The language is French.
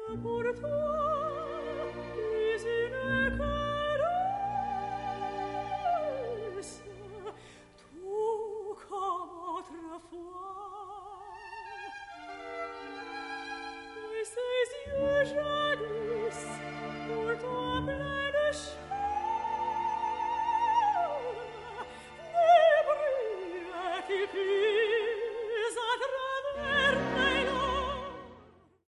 pour toi plus une caresse, tout comme autrefois. Et ses yeux jadis pour toi pleins de